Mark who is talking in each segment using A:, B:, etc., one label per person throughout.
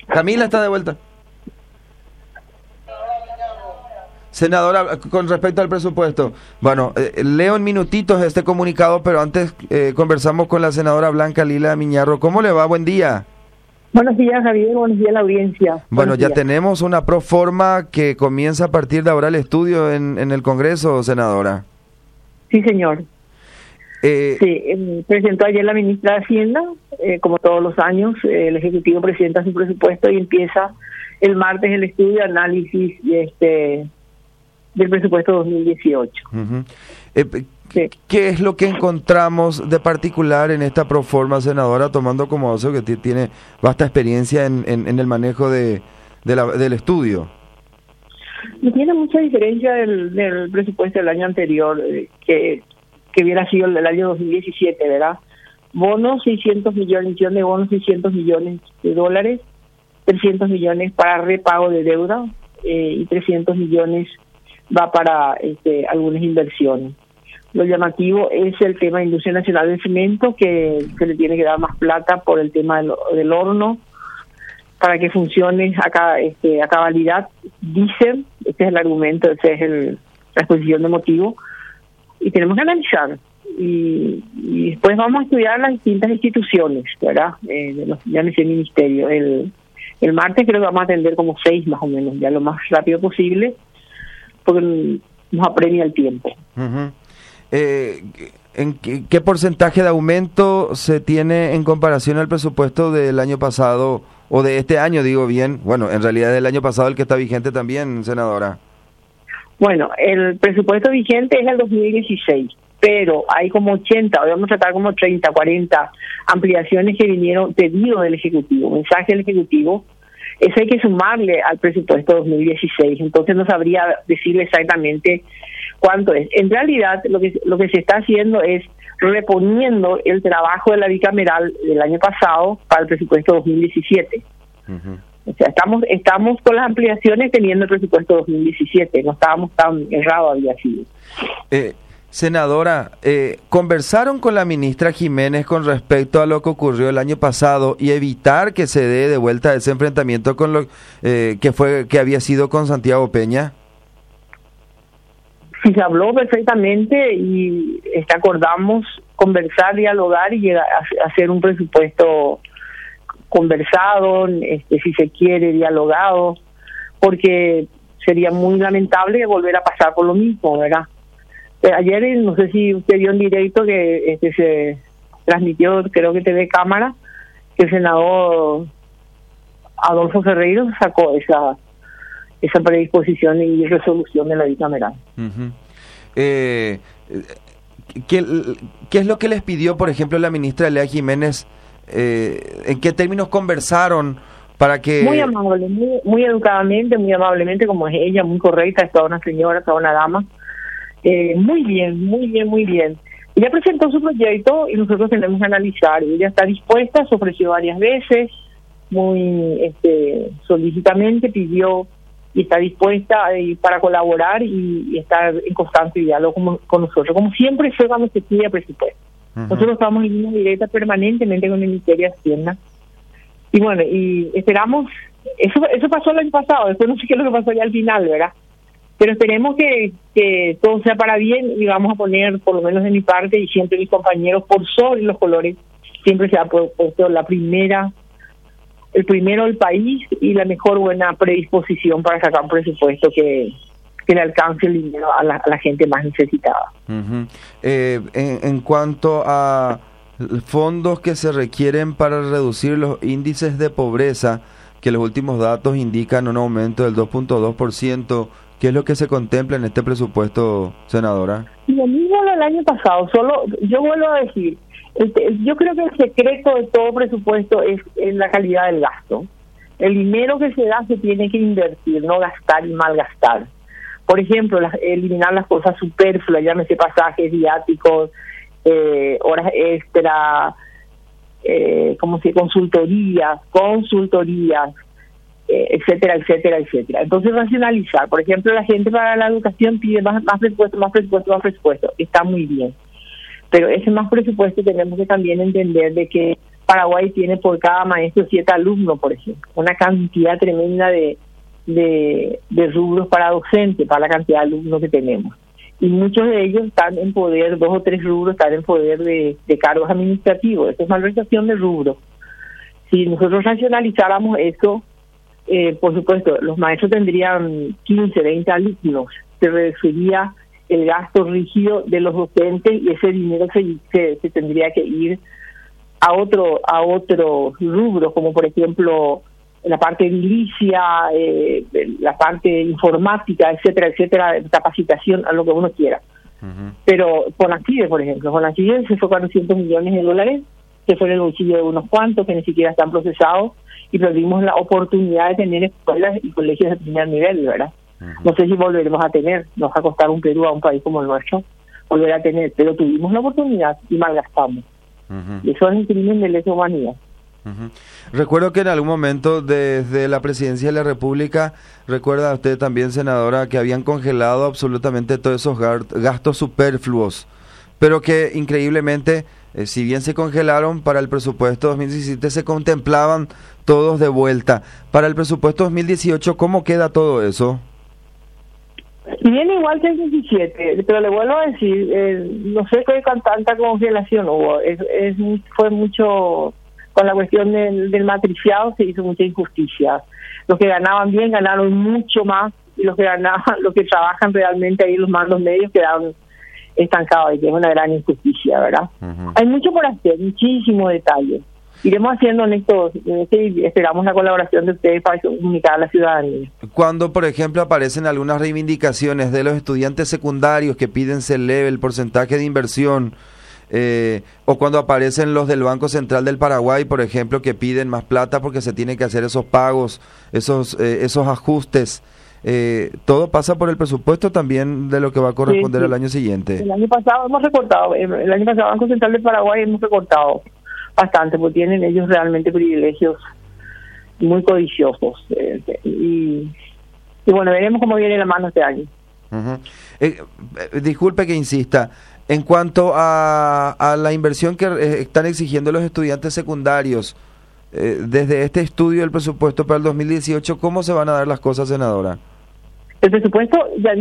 A: Camila está de vuelta. Senadora, con respecto al presupuesto, bueno, leo en minutitos este comunicado, pero antes conversamos con la senadora Blanca Lila Miñarro. ¿Cómo le va? Buen día.
B: Buenos días, Javier. Buenos días a la audiencia.
A: Bueno, ya
B: días.
A: tenemos una proforma que comienza a partir de ahora el estudio en el Congreso, senadora.
B: Sí, señor. Presentó ayer la ministra de Hacienda, como todos los años, el Ejecutivo presenta su presupuesto y empieza el martes el estudio de análisis del presupuesto 2018.
A: Uh-huh.
B: Sí.
A: ¿Qué es lo que encontramos de particular en esta proforma, senadora, tomando como base que tiene vasta experiencia en el manejo del estudio?
B: No tiene mucha diferencia del presupuesto del año anterior, que hubiera sido el del año 2017, ¿verdad? Bonos, 600 millones, emisión de bonos, 600 millones de dólares, 300 millones para repago de deuda y 300 millones va para algunas inversiones. Lo llamativo es el tema de Industria Nacional del Cemento, que le tiene que dar más plata por el tema del horno, para que funcione a cabalidad. Dicen, este es el argumento, ese es la exposición de motivo, y tenemos que analizar. Y después vamos a estudiar las distintas instituciones, ¿verdad? Llámese ministerio. El martes creo que vamos a atender como 6 más o menos, ya lo más rápido posible, porque nos apremia el tiempo.
A: Uh-huh. ¿En qué porcentaje de aumento se tiene en comparación al presupuesto del año pasado, o de este año, digo bien? Bueno, en realidad del año pasado el que está vigente también, senadora.
B: Bueno, el presupuesto vigente es el 2016, pero hay como 80, hoy vamos a tratar como 30, 40 ampliaciones que vinieron pedido del Ejecutivo, mensaje del Ejecutivo. Eso hay que sumarle al presupuesto 2016, entonces no sabría decirle exactamente cuánto es. En realidad, lo que se está haciendo es reponiendo el trabajo de la bicameral del año pasado para el presupuesto 2017. Uh-huh. O sea, estamos con las ampliaciones teniendo el presupuesto 2017, no estábamos tan errados había sido.
A: Senadora, ¿conversaron con la ministra Jiménez con respecto a lo que ocurrió el año pasado y evitar que se dé de vuelta ese enfrentamiento con lo que había sido con Santiago Peña?
B: Sí, se habló perfectamente y acordamos conversar, dialogar y llegar a hacer un presupuesto conversado, si se quiere, dialogado, porque sería muy lamentable volver a pasar por lo mismo, ¿verdad? Ayer, no sé si usted vio en directo que se transmitió, creo que TV Cámara, que el senador Adolfo Ferreiro sacó esa predisposición y resolución de la bicameral.
A: Uh-huh. ¿Qué es lo que les pidió, por ejemplo, la ministra Lea Jiménez? ¿En qué términos conversaron para que...?
B: Muy amable, muy educadamente, muy amablemente, como es ella, muy correcta, es toda una señora, toda una dama. Muy bien. Ella presentó su proyecto y nosotros tenemos que analizar. Ella está dispuesta, se ofreció varias veces, muy solícitamente pidió y está dispuesta para colaborar y estar en constante diálogo con nosotros, como siempre fue cuando se pide presupuesto. Uh-huh. Nosotros estamos en línea directa permanentemente con el Ministerio de Hacienda. Y bueno, y esperamos, eso pasó el año pasado, después no sé qué es lo que pasó ya al final, ¿verdad? Pero esperemos que todo sea para bien y vamos a poner, por lo menos de mi parte y siempre mis compañeros, por sobre los colores, siempre se ha puesto el primero del país y la mejor buena predisposición para sacar un presupuesto que le alcance el dinero a la gente más necesitada.
A: Uh-huh. En cuanto a fondos que se requieren para reducir los índices de pobreza, que los últimos datos indican un aumento del 2.2%, ¿qué es lo que se contempla en este presupuesto, senadora?
B: Lo mismo del año pasado, solo yo vuelvo a decir, yo creo que el secreto de todo presupuesto es la calidad del gasto. El dinero que se da se tiene que invertir, no gastar y malgastar. Por ejemplo, eliminar las cosas superfluas, llámese pasajes, viáticos, horas extra, consultorías, etcétera. Entonces, racionalizar. Por ejemplo, la gente para la educación pide más presupuesto. Está muy bien. Pero ese más presupuesto tenemos que también entender de que Paraguay tiene por cada maestro 7 alumnos, por ejemplo, una cantidad tremenda de rubros para docente, para la cantidad de alumnos que tenemos. Y muchos de ellos están en poder, 2 o 3 rubros están en poder de cargos administrativos. Eso es malversación de rubros. Si nosotros racionalizáramos eso, por supuesto, los maestros tendrían 15, 20 alumnos, se reduciría el gasto rígido de los docentes y ese dinero se tendría que ir a otro rubro, como por ejemplo la parte edilicia, la parte informática, etcétera, capacitación, a lo que uno quiera. Uh-huh. Pero Fonacibe, por ejemplo, Fonacibe se fue $400 millones, se fue en el bolsillo de unos cuantos que ni siquiera están procesados, y perdimos la oportunidad de tener escuelas y colegios de primer nivel, ¿verdad? Uh-huh. No sé si volveremos a tener, nos va a costar un Perú a un país como el nuestro, volver a tener, pero tuvimos la oportunidad y malgastamos. Uh-huh. Y eso es un crimen de lesa humanidad.
A: Uh-huh. Recuerdo que en algún momento desde la presidencia de la República, recuerda usted también, senadora, que habían congelado absolutamente todos esos gastos superfluos, pero que increíblemente, si bien se congelaron para el presupuesto 2017, se contemplaban todos de vuelta. Para el presupuesto 2018, ¿cómo queda todo eso?
B: Viene igual que el 17, pero le vuelvo a decir, no sé qué con tanta congelación hubo, fue mucho, con la cuestión del matriciado se hizo mucha injusticia. Los que ganaban bien ganaron mucho más, y los que trabajan realmente ahí en los mandos medios quedaron estancados, y que es una gran injusticia, ¿verdad? Uh-huh. Hay mucho por hacer, muchísimos detalles. Iremos haciendo estos y esperamos la colaboración de ustedes para comunicar a la ciudadanía.
A: Cuando, por ejemplo, aparecen algunas reivindicaciones de los estudiantes secundarios que piden se eleve el porcentaje de inversión, o cuando aparecen los del Banco Central del Paraguay, por ejemplo, que piden más plata porque se tienen que hacer esos pagos, esos ajustes, todo pasa por el presupuesto también de lo que va a corresponder al año siguiente.
B: El año pasado hemos recortado, el Banco Central del Paraguay hemos recortado bastante, porque tienen ellos realmente privilegios muy codiciosos, y bueno, veremos cómo viene la mano este año.
A: Uh-huh. Disculpe que insista, en cuanto a la inversión que están exigiendo los estudiantes secundarios, desde este estudio del presupuesto para el 2018, ¿cómo se van a dar las cosas, senadora?
B: El presupuesto,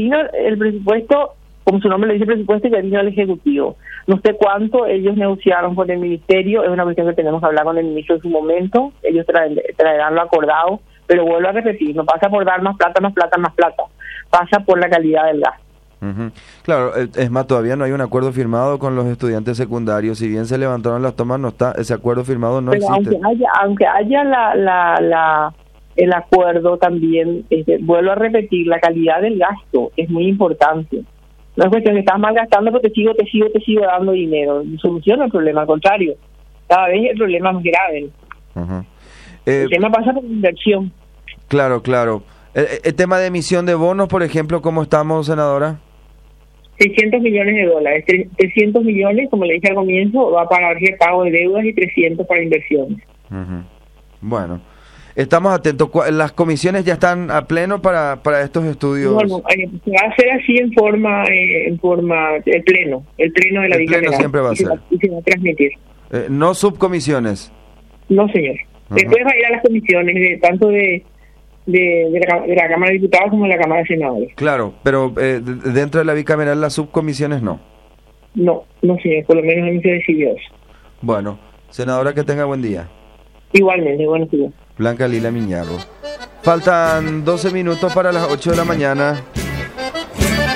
B: como su nombre le dice, presupuesto ya vino al Ejecutivo. No sé cuánto ellos negociaron con el Ministerio, es una cuestión que tenemos que hablar con el ministro en su momento, ellos traerán lo acordado, pero vuelvo a repetir, no pasa por dar más plata, pasa por la calidad del gasto.
A: Uh-huh. Claro, es más, todavía no hay un acuerdo firmado con los estudiantes secundarios, si bien se levantaron las tomas, no está, ese acuerdo firmado no
B: pero
A: existe.
B: Aunque haya el acuerdo también, vuelvo a repetir, la calidad del gasto es muy importante. No es cuestión que estás malgastando porque te sigo dando dinero. Soluciona el problema, al contrario. Cada vez el problema es más grave. Uh-huh. El tema pasa por inversión.
A: Claro. El tema de emisión de bonos, por ejemplo, ¿cómo estamos, senadora?
B: $600 millones. 300 millones, como le dije al comienzo, va para el pago de deudas y 300 para inversiones.
A: Uh-huh. Bueno. Estamos atentos. Las comisiones ya están a pleno para estos estudios.
B: Bueno, se va a hacer así en forma el pleno de la
A: bicameral. El pleno siempre va a ser.
B: Y se va a transmitir.
A: No subcomisiones.
B: No, señor. Uh-huh. Después va a ir a las comisiones, tanto de la Cámara de Diputados como de la Cámara de Senadores.
A: Claro, pero dentro de la bicameral las subcomisiones no.
B: No, señor, por lo menos no se decidió eso.
A: Bueno, senadora, que tenga buen día.
B: Igualmente, buenos días.
A: Blanca Lila Miñarro. Faltan 12 minutos para las 8 de la mañana.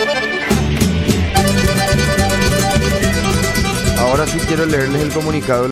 A: Ahora sí quiero leerles el comunicado.